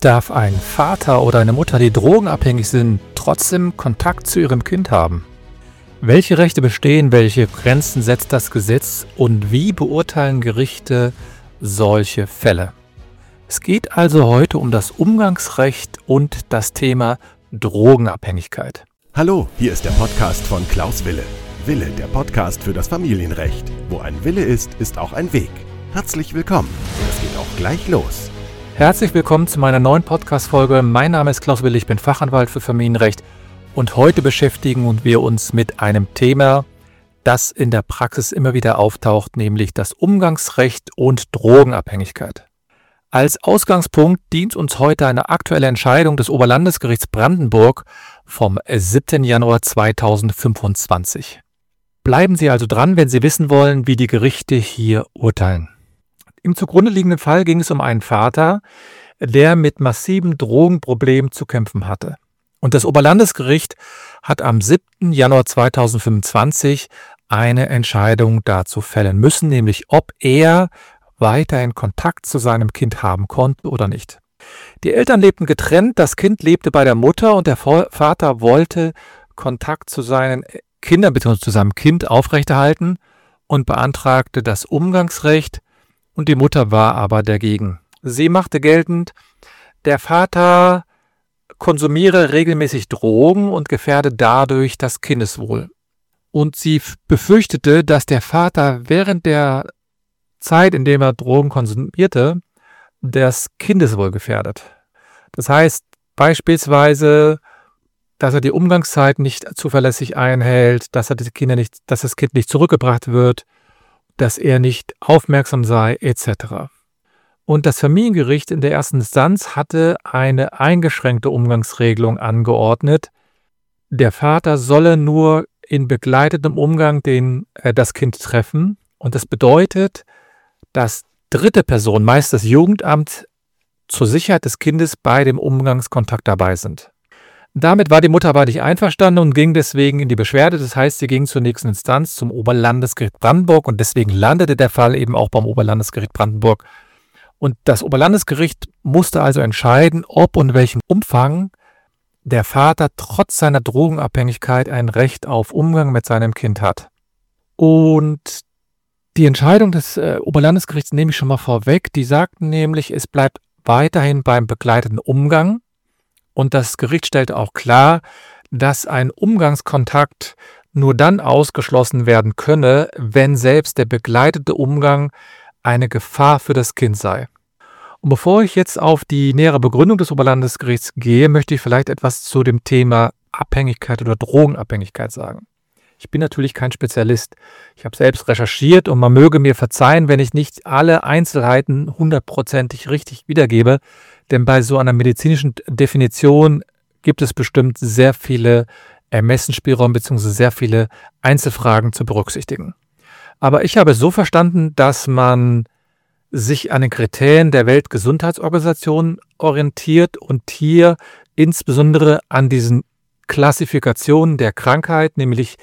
Darf ein Vater oder eine Mutter, die drogenabhängig sind, trotzdem Kontakt zu ihrem Kind haben? Welche Rechte bestehen, welche Grenzen setzt das Gesetz und wie beurteilen Gerichte solche Fälle? Es geht also heute um das Umgangsrecht und das Thema Drogenabhängigkeit. Hallo, hier ist der Podcast von Klaus Wille. Wille, der Podcast für das Familienrecht. Wo ein Wille ist, ist auch ein Weg. Herzlich willkommen. Es geht auch gleich los. Herzlich willkommen zu meiner neuen Podcast-Folge. Mein Name ist Klaus Wille, ich bin Fachanwalt für Familienrecht und heute beschäftigen wir uns mit einem Thema, das in der Praxis immer wieder auftaucht, nämlich das Umgangsrecht und Drogenabhängigkeit. Als Ausgangspunkt dient uns heute eine aktuelle Entscheidung des Oberlandesgerichts Brandenburg vom 7. Januar 2025. Bleiben Sie also dran, wenn Sie wissen wollen, wie die Gerichte hier urteilen. Im zugrunde liegenden Fall ging es um einen Vater, der mit massiven Drogenproblemen zu kämpfen hatte. Und das Oberlandesgericht hat am 7. Januar 2025 eine Entscheidung dazu fällen müssen, nämlich ob er weiterhin Kontakt zu seinem Kind haben konnte oder nicht. Die Eltern lebten getrennt, das Kind lebte bei der Mutter und der Vater wollte Kontakt zu seinen Kindern bzw. zu seinem Kind aufrechterhalten und beantragte das Umgangsrecht. Und die Mutter war aber dagegen. Sie machte geltend, der Vater konsumiere regelmäßig Drogen und gefährde dadurch das Kindeswohl. Und sie befürchtete, dass der Vater während der Zeit, in der er Drogen konsumierte, das Kindeswohl gefährdet. Das heißt beispielsweise, dass er die Umgangszeit nicht zuverlässig einhält, dass das Kind nicht zurückgebracht wird, dass er nicht aufmerksam sei, etc. Und das Familiengericht in der ersten Instanz hatte eine eingeschränkte Umgangsregelung angeordnet. Der Vater solle nur in begleitetem Umgang das Kind treffen. Und das bedeutet, dass dritte Personen, meist das Jugendamt, zur Sicherheit des Kindes bei dem Umgangskontakt dabei sind. Damit war die Mutter aber nicht einverstanden und ging deswegen in die Beschwerde. Das heißt, sie ging zur nächsten Instanz, zum Oberlandesgericht Brandenburg und deswegen landete der Fall eben auch beim Oberlandesgericht Brandenburg. Und das Oberlandesgericht musste also entscheiden, ob und in welchem Umfang der Vater trotz seiner Drogenabhängigkeit ein Recht auf Umgang mit seinem Kind hat. Und die Entscheidung des Oberlandesgerichts nehme ich schon mal vorweg. Die sagten nämlich, es bleibt weiterhin beim begleiteten Umgang. Und das Gericht stellte auch klar, dass ein Umgangskontakt nur dann ausgeschlossen werden könne, wenn selbst der begleitete Umgang eine Gefahr für das Kind sei. Und bevor ich jetzt auf die nähere Begründung des Oberlandesgerichts gehe, möchte ich vielleicht etwas zu dem Thema Abhängigkeit oder Drogenabhängigkeit sagen. Ich bin natürlich kein Spezialist. Ich habe selbst recherchiert und man möge mir verzeihen, wenn ich nicht alle Einzelheiten hundertprozentig richtig wiedergebe, denn bei so einer medizinischen Definition gibt es bestimmt sehr viele Ermessensspielräume bzw. sehr viele Einzelfragen zu berücksichtigen. Aber ich habe es so verstanden, dass man sich an den Kriterien der Weltgesundheitsorganisation orientiert und hier insbesondere an diesen Klassifikationen der Krankheit, nämlich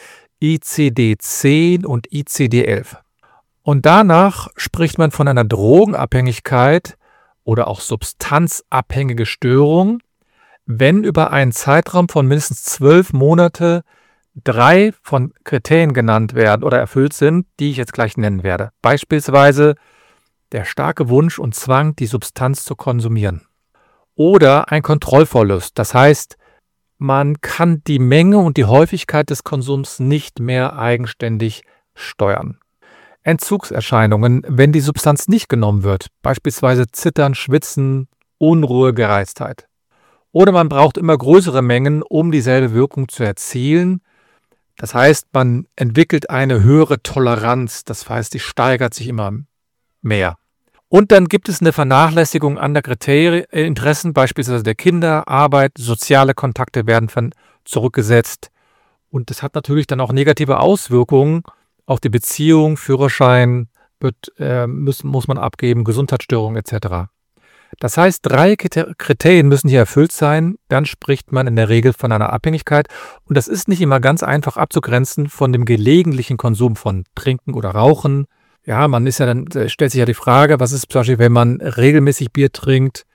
ICD-10 und ICD-11. Und danach spricht man von einer Drogenabhängigkeit oder auch substanzabhängige Störung, wenn über einen Zeitraum von mindestens 12 Monate 3 von Kriterien genannt werden oder erfüllt sind, die ich jetzt gleich nennen werde. Beispielsweise der starke Wunsch und Zwang, die Substanz zu konsumieren. Oder ein Kontrollverlust, das heißt, man kann die Menge und die Häufigkeit des Konsums nicht mehr eigenständig steuern. Entzugserscheinungen, wenn die Substanz nicht genommen wird, beispielsweise Zittern, Schwitzen, Unruhe, Gereiztheit. Oder man braucht immer größere Mengen, um dieselbe Wirkung zu erzielen. Das heißt, man entwickelt eine höhere Toleranz, das heißt, die steigert sich immer mehr. Und dann gibt es eine Vernachlässigung anderer Interessen, beispielsweise der Kinder, Arbeit, soziale Kontakte werden zurückgesetzt. Und das hat natürlich dann auch negative Auswirkungen auf die Beziehung, Führerschein muss man abgeben, Gesundheitsstörungen etc. Das heißt, 3 Kriterien müssen hier erfüllt sein, dann spricht man in der Regel von einer Abhängigkeit. Und das ist nicht immer ganz einfach abzugrenzen von dem gelegentlichen Konsum von Trinken oder Rauchen. Ja, stellt sich ja die Frage, was ist zum Beispiel, wenn man regelmäßig Bier trinkt,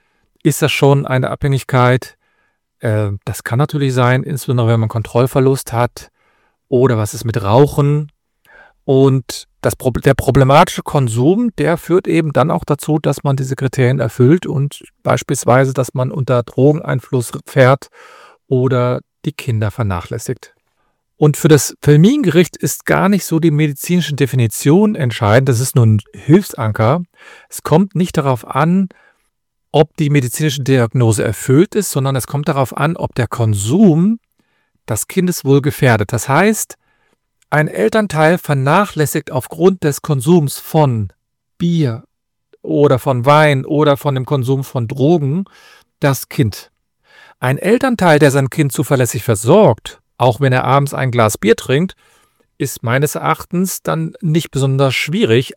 ist das schon eine Abhängigkeit? Das kann natürlich sein, insbesondere wenn man Kontrollverlust hat oder was ist mit Rauchen. Und der problematische Konsum, der führt eben dann auch dazu, dass man diese Kriterien erfüllt und beispielsweise, dass man unter Drogeneinfluss fährt oder die Kinder vernachlässigt. Und für das Familiengericht ist gar nicht so die medizinische Definition entscheidend, das ist nur ein Hilfsanker. Es kommt nicht darauf an, ob die medizinische Diagnose erfüllt ist, sondern es kommt darauf an, ob der Konsum das Kindeswohl gefährdet. Das heißt, ein Elternteil vernachlässigt aufgrund des Konsums von Bier oder von Wein oder von dem Konsum von Drogen das Kind. Ein Elternteil, der sein Kind zuverlässig versorgt, auch wenn er abends ein Glas Bier trinkt, ist meines Erachtens dann nicht besonders schwierig,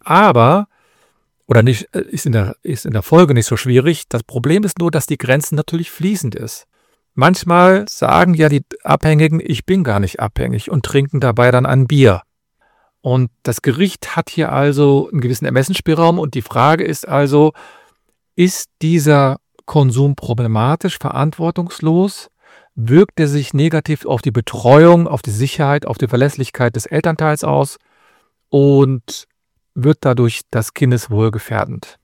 ist in der Folge nicht so schwierig. Das Problem ist nur, dass die Grenze natürlich fließend ist. Manchmal sagen ja die Abhängigen, ich bin gar nicht abhängig und trinken dabei dann ein Bier. Und das Gericht hat hier also einen gewissen Ermessensspielraum und die Frage ist also, ist dieser Konsum problematisch, verantwortungslos? Wirkt er sich negativ auf die Betreuung, auf die Sicherheit, auf die Verlässlichkeit des Elternteils aus und wird dadurch das Kindeswohl gefährdet?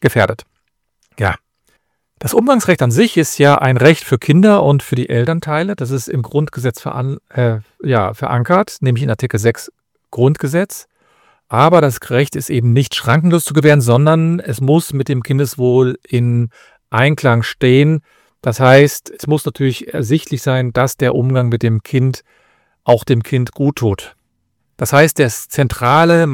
Ja. Das Umgangsrecht an sich ist ja ein Recht für Kinder und für die Elternteile. Das ist im Grundgesetz verankert, nämlich in Artikel 6 Grundgesetz. Aber das Recht ist eben nicht schrankenlos zu gewähren, sondern es muss mit dem Kindeswohl in Einklang stehen. Das heißt, es muss natürlich ersichtlich sein, dass der Umgang mit dem Kind auch dem Kind gut tut. Das heißt, der zentrale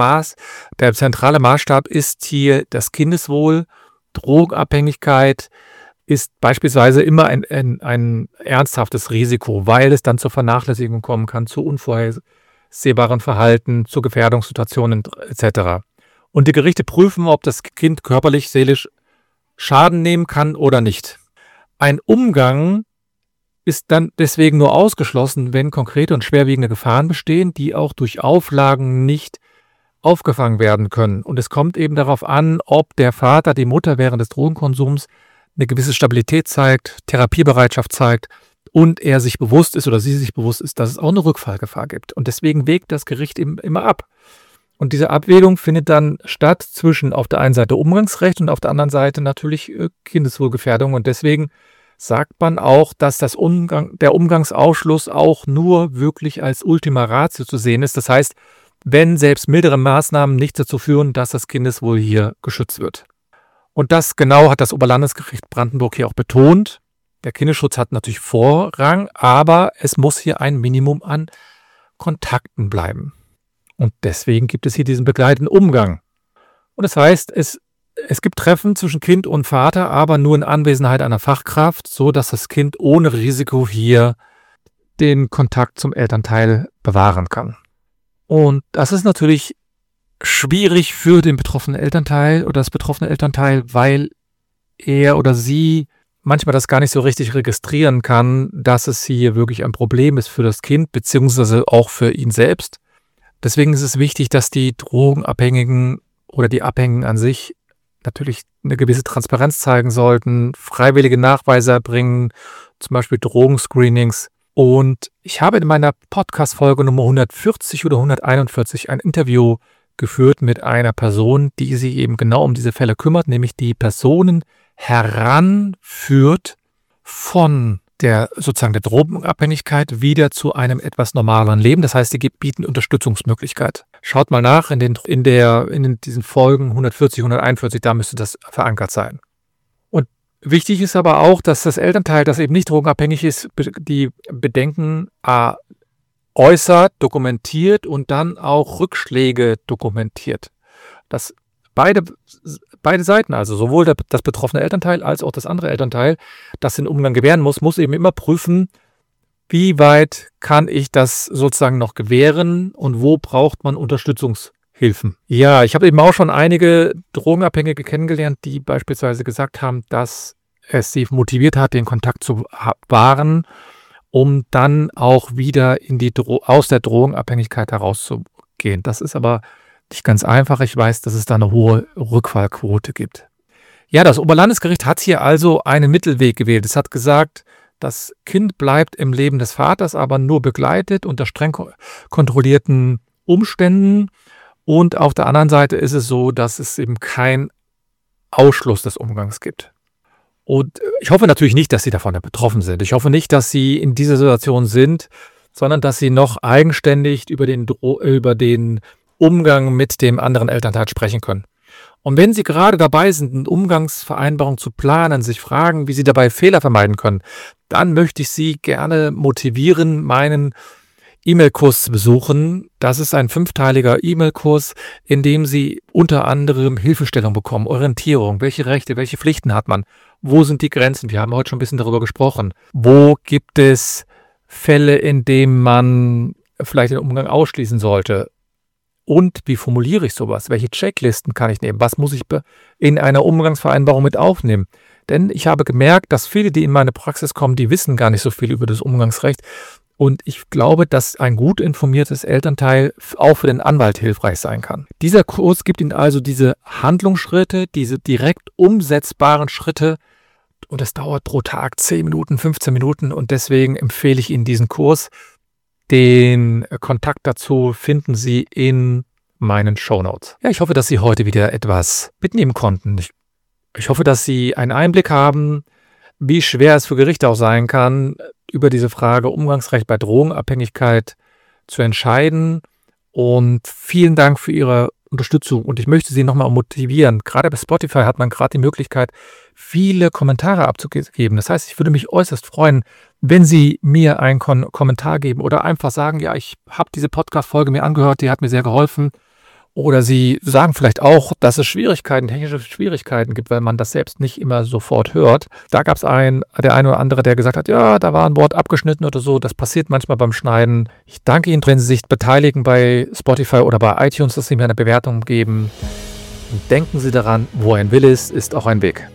Maßstab ist hier das Kindeswohl. Drogenabhängigkeit ist beispielsweise immer ein ernsthaftes Risiko, weil es dann zur Vernachlässigung kommen kann, zu unvorhersehbaren Verhalten, zu Gefährdungssituationen etc. Und die Gerichte prüfen, ob das Kind körperlich, seelisch Schaden nehmen kann oder nicht. Ein Umgang ist dann deswegen nur ausgeschlossen, wenn konkrete und schwerwiegende Gefahren bestehen, die auch durch Auflagen nicht aufgefangen werden können. Und es kommt eben darauf an, ob der Vater, die Mutter während des Drogenkonsums eine gewisse Stabilität zeigt, Therapiebereitschaft zeigt und er sich bewusst ist oder sie sich bewusst ist, dass es auch eine Rückfallgefahr gibt. Und deswegen wägt das Gericht immer ab. Und diese Abwägung findet dann statt zwischen auf der einen Seite Umgangsrecht und auf der anderen Seite natürlich Kindeswohlgefährdung. Und deswegen sagt man auch, dass der Umgangsausschluss auch nur wirklich als Ultima Ratio zu sehen ist. Das heißt, wenn selbst mildere Maßnahmen nicht dazu führen, dass das Kindeswohl hier geschützt wird. Und das genau hat das Oberlandesgericht Brandenburg hier auch betont. Der Kindesschutz hat natürlich Vorrang, aber es muss hier ein Minimum an Kontakten bleiben. Und deswegen gibt es hier diesen begleitenden Umgang. Und das heißt, es gibt Treffen zwischen Kind und Vater, aber nur in Anwesenheit einer Fachkraft, so dass das Kind ohne Risiko hier den Kontakt zum Elternteil bewahren kann. Und das ist natürlich schwierig für den betroffenen Elternteil oder das betroffene Elternteil, weil er oder sie manchmal das gar nicht so richtig registrieren kann, dass es hier wirklich ein Problem ist für das Kind, beziehungsweise auch für ihn selbst. Deswegen ist es wichtig, dass die Drogenabhängigen oder die Abhängigen an sich natürlich eine gewisse Transparenz zeigen sollten, freiwillige Nachweise erbringen, zum Beispiel Drogenscreenings. Und ich habe in meiner Podcast-Folge Nummer 140 oder 141 ein Interview geführt mit einer Person, die sich eben genau um diese Fälle kümmert, nämlich die Personen heranführt von der Drogenabhängigkeit wieder zu einem etwas normaleren Leben. Das heißt, die bieten Unterstützungsmöglichkeit. Schaut mal nach in diesen Folgen 140, 141, da müsste das verankert sein. Und wichtig ist aber auch, dass das Elternteil, das eben nicht drogenabhängig ist, die Bedenken äußert, dokumentiert und dann auch Rückschläge dokumentiert. Dass beide Seiten, also sowohl das betroffene Elternteil als auch das andere Elternteil, das den Umgang gewähren muss eben immer prüfen, wie weit kann ich das sozusagen noch gewähren und wo braucht man Unterstützungshilfen. Ja, ich habe eben auch schon einige Drogenabhängige kennengelernt, die beispielsweise gesagt haben, dass es sie motiviert hat, den Kontakt zu wahren, um dann auch wieder aus der Drogenabhängigkeit herauszugehen. Das ist aber nicht ganz einfach. Ich weiß, dass es da eine hohe Rückfallquote gibt. Ja, das Oberlandesgericht hat hier also einen Mittelweg gewählt. Es hat gesagt, das Kind bleibt im Leben des Vaters, aber nur begleitet unter streng kontrollierten Umständen. Und auf der anderen Seite ist es so, dass es eben keinen Ausschluss des Umgangs gibt. Und ich hoffe natürlich nicht, dass Sie davon betroffen sind. Ich hoffe nicht, dass Sie in dieser Situation sind, sondern dass Sie noch eigenständig über den Umgang mit dem anderen Elternteil sprechen können. Und wenn Sie gerade dabei sind, eine Umgangsvereinbarung zu planen, sich fragen, wie Sie dabei Fehler vermeiden können, dann möchte ich Sie gerne motivieren, meinen E-Mail-Kurs zu besuchen. Das ist ein 5-teiliger E-Mail-Kurs, in dem Sie unter anderem Hilfestellung bekommen, Orientierung, welche Rechte, welche Pflichten hat man, wo sind die Grenzen, wir haben heute schon ein bisschen darüber gesprochen, wo gibt es Fälle, in denen man vielleicht den Umgang ausschließen sollte und wie formuliere ich sowas, welche Checklisten kann ich nehmen, was muss ich in einer Umgangsvereinbarung mit aufnehmen. Denn ich habe gemerkt, dass viele, die in meine Praxis kommen, die wissen gar nicht so viel über das Umgangsrecht. Und ich glaube, dass ein gut informiertes Elternteil auch für den Anwalt hilfreich sein kann. Dieser Kurs gibt Ihnen also diese Handlungsschritte, diese direkt umsetzbaren Schritte. Und es dauert pro Tag 10 Minuten, 15 Minuten. Und deswegen empfehle ich Ihnen diesen Kurs. Den Kontakt dazu finden Sie in meinen Shownotes. Ja, ich hoffe, dass Sie heute wieder etwas mitnehmen konnten. Ich hoffe, dass Sie einen Einblick haben, wie schwer es für Gerichte auch sein kann, über diese Frage Umgangsrecht bei Drogenabhängigkeit zu entscheiden. Und vielen Dank für Ihre Unterstützung. Und ich möchte Sie nochmal motivieren. Gerade bei Spotify hat man gerade die Möglichkeit, viele Kommentare abzugeben. Das heißt, ich würde mich äußerst freuen, wenn Sie mir einen Kommentar geben oder einfach sagen, ja, ich habe diese Podcast-Folge mir angehört, die hat mir sehr geholfen. Oder Sie sagen vielleicht auch, dass es technische Schwierigkeiten gibt, weil man das selbst nicht immer sofort hört. Da gab es der eine oder andere, der gesagt hat, ja, da war ein Wort abgeschnitten oder so. Das passiert manchmal beim Schneiden. Ich danke Ihnen, wenn Sie sich beteiligen bei Spotify oder bei iTunes, dass Sie mir eine Bewertung geben. Und denken Sie daran, wo ein Wille ist, ist auch ein Weg.